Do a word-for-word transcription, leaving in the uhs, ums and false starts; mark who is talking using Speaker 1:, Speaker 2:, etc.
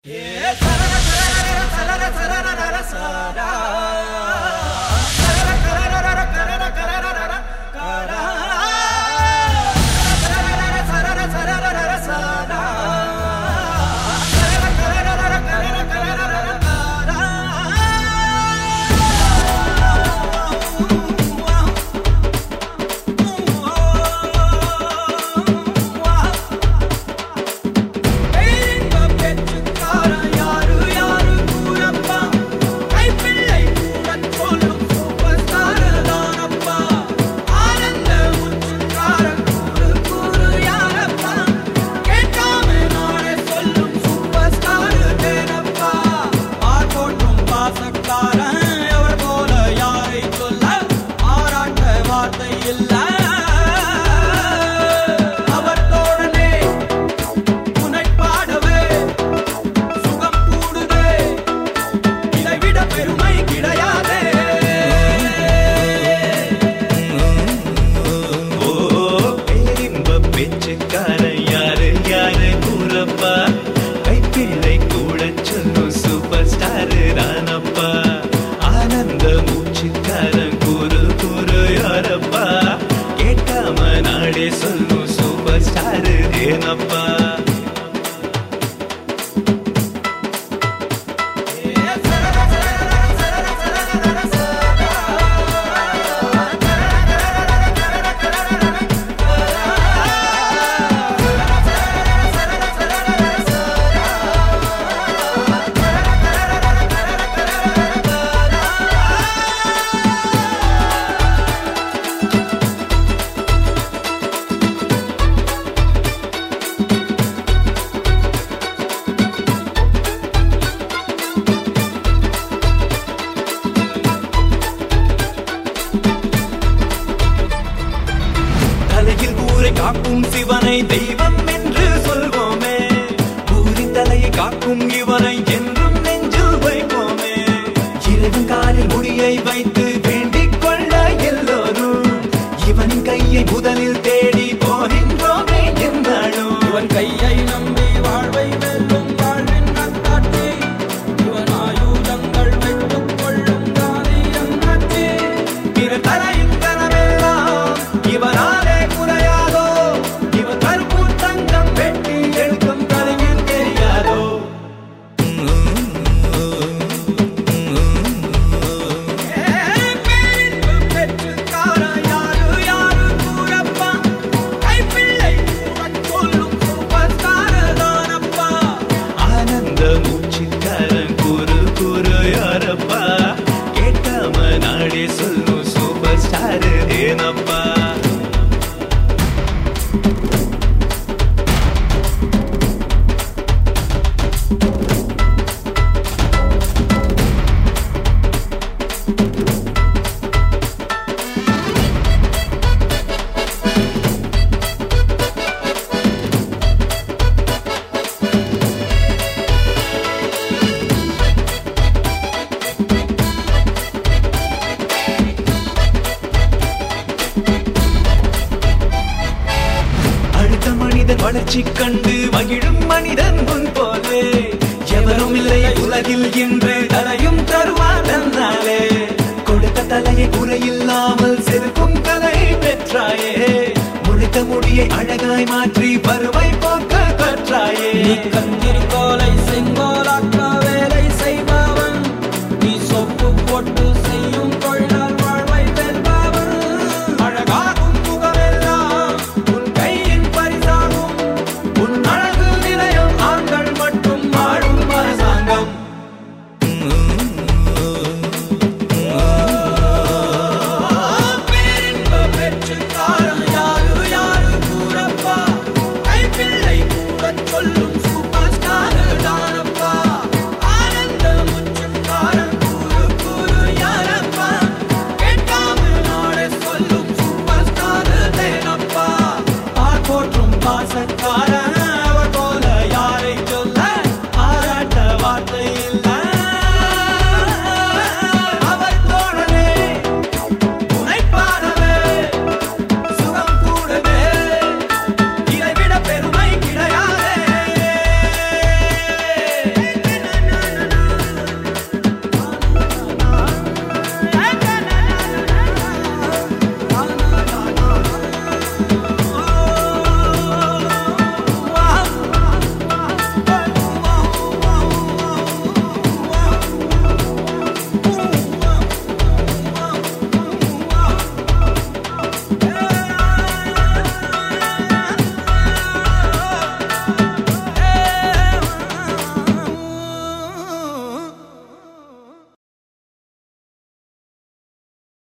Speaker 1: காக்கும் சிவனை தெய்வம் என்று சொல்வோமே, ஊரின் தலையை காக்கும் இவனை என்றும் நெஞ்சில் வைப்போமே. இறைவன் காலில் முடியை வைத்து வேண்டிக் கொள்ள எல்லோரும் இவனின் கையை முதலில் தேடி போகின்றோமே என்றாலும்.
Speaker 2: இவன் கையை நம்பி வாழ்வை வெல்லும் வாழ்வின் நத்தாட்சி, இவன் ஆயுதங்கள் வைத்துக் கொள்ளும் காரியம் நச்சி.
Speaker 1: பிற தலையின் கனவெல்லாம் இவனாலே குறையாதோ, இவன் கருப்பு தங்கம் வெட்டி எடுக்கும் கலைஞன் தெரியாதோ. ஆனந்த மூச்சுக்காரன் குரு குரு யாரப்பா, கேட்காம நாடே சொல்லும் சூப்பர் ஸ்டார் ஏனப்பா. மனிதன் வளர்ச்சி கண்டு மகிழும் மனிதன் முன் போலே எவரும் இல்லை உலகில் என்று தலையும் தருவார் தன்னாலே. கொடுத்த தலையை குறையில்லாமல் செருக்கும் கலை பெற்றாயே, முழுத்த முடியை அழகாய் மாற்றி பருவை போக்க கற்றாயே.
Speaker 2: நீ கந்திரி கோலை செஞ்ச